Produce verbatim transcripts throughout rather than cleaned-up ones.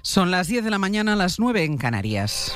Son las diez de la mañana, las nueve en Canarias.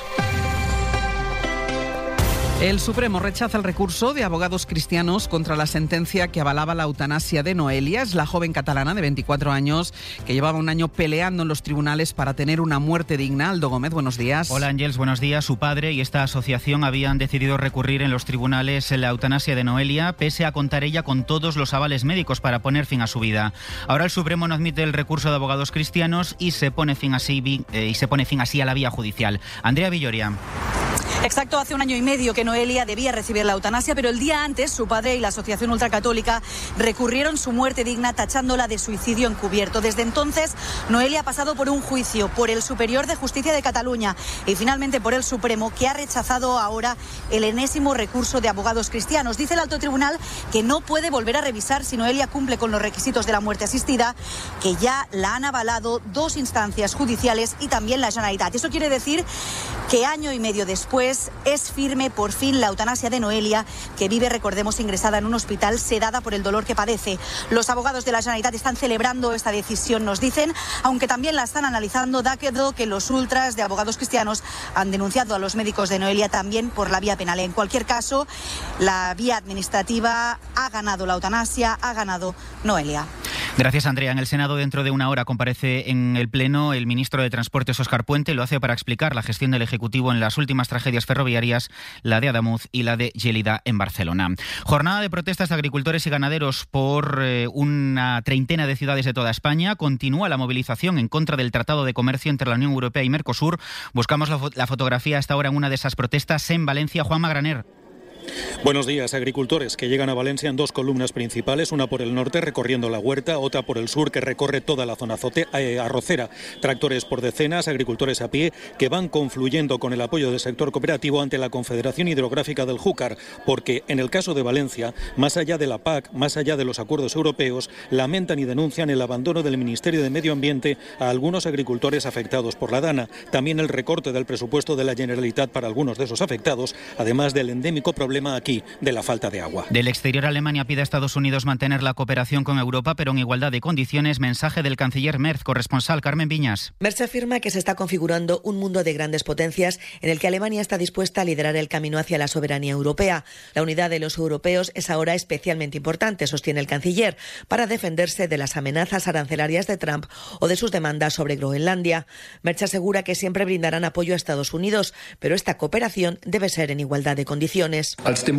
El Supremo rechaza el recurso de abogados cristianos contra la sentencia que avalaba la eutanasia de Noelia. Es la joven catalana de veinticuatro años que llevaba un año peleando en los tribunales para tener una muerte digna. Aldo Gómez, buenos días. Hola Ángels, buenos días. Su padre y esta asociación habían decidido recurrir en los tribunales en la eutanasia de Noelia, pese a contar ella con todos los avales médicos para poner fin a su vida. Ahora el Supremo no admite el recurso de abogados cristianos y se pone fin así, eh, y se pone fin así a la vía judicial. Andrea Villoria. Exacto, hace un año y medio que Noelia debía recibir la eutanasia, pero el día antes su padre y la Asociación Ultracatólica recurrieron su muerte digna tachándola de suicidio encubierto. Desde entonces, Noelia ha pasado por un juicio por el Superior de Justicia de Cataluña y finalmente por el Supremo, que ha rechazado ahora el enésimo recurso de abogados cristianos. Dice el alto tribunal que no puede volver a revisar si Noelia cumple con los requisitos de la muerte asistida, que ya la han avalado dos instancias judiciales y también la Generalitat. Eso quiere decir que año y medio después es firme por fin la eutanasia de Noelia, que vive, recordemos, ingresada en un hospital sedada por el dolor que padece. Los abogados de la Generalitat están celebrando esta decisión, nos dicen, aunque también la están analizando, dado que los ultras de abogados cristianos han denunciado a los médicos de Noelia también por la vía penal. En cualquier caso, la vía administrativa ha ganado la eutanasia, ha ganado Noelia. Gracias, Andrea. En el Senado, dentro de una hora, comparece en el Pleno el ministro de Transportes, Óscar Puente. Lo hace para explicar la gestión del Ejecutivo en las últimas tragedias ferroviarias, la de Adamuz y la de Lleida en Barcelona. Jornada de protestas de agricultores y ganaderos por eh, una treintena de ciudades de toda España. Continúa la movilización en contra del Tratado de Comercio entre la Unión Europea y Mercosur. Buscamos la, fo- la fotografía hasta ahora en una de esas protestas en Valencia. Juanma Graner. Buenos días. Agricultores que llegan a Valencia en dos columnas principales, una por el norte recorriendo la huerta, otra por el sur que recorre toda la zona azote, eh, arrocera. Tractores por decenas, agricultores a pie que van confluyendo con el apoyo del sector cooperativo ante la Confederación Hidrográfica del Júcar, porque en el caso de Valencia, más allá de la P A C, más allá de los acuerdos europeos, lamentan y denuncian el abandono del Ministerio de Medio Ambiente a algunos agricultores afectados por la Dana, también el recorte del presupuesto de la Generalitat para algunos de esos afectados, además del endémico problema aquí de la falta de agua. Del exterior, Alemania pide a Estados Unidos mantener la cooperación con Europa, pero en igualdad de condiciones. Mensaje del canciller Merz, corresponsal Carmen Viñas. Merz afirma que se está configurando un mundo de grandes potencias en el que Alemania está dispuesta a liderar el camino hacia la soberanía europea. La unidad de los europeos es ahora especialmente importante, sostiene el canciller, para defenderse de las amenazas arancelarias de Trump o de sus demandas sobre Groenlandia. Merz asegura que siempre brindarán apoyo a Estados Unidos, pero esta cooperación debe ser en igualdad de condiciones.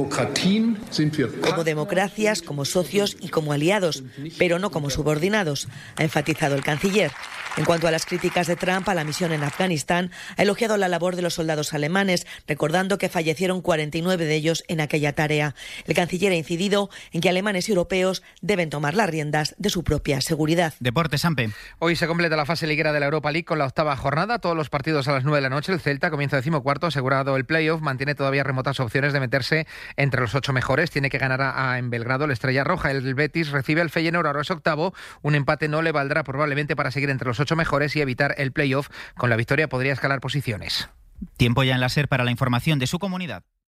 Como democracias, como socios y como aliados, pero no como subordinados, ha enfatizado el canciller. En cuanto a las críticas de Trump a la misión en Afganistán, ha elogiado la labor de los soldados alemanes, recordando que fallecieron cuarenta y nueve de ellos en aquella tarea. El canciller ha incidido en que alemanes y europeos deben tomar las riendas de su propia seguridad. Deportes, Sampe. Hoy se completa la fase liguera de la Europa League con la octava jornada. Todos los partidos a las nueve de la noche. El Celta comienza decimocuarto, asegurado el playoff. Mantiene todavía remotas opciones de meterse entre los ocho mejores. Tiene que ganar a, a en Belgrado la Estrella Roja. El Betis recibe al Feyenoord, ahora es octavo. Un empate no le valdrá probablemente para seguir entre los ocho mejores y evitar el playoff. Con la victoria podría escalar posiciones. Tiempo ya en la SER para la información de su comunidad.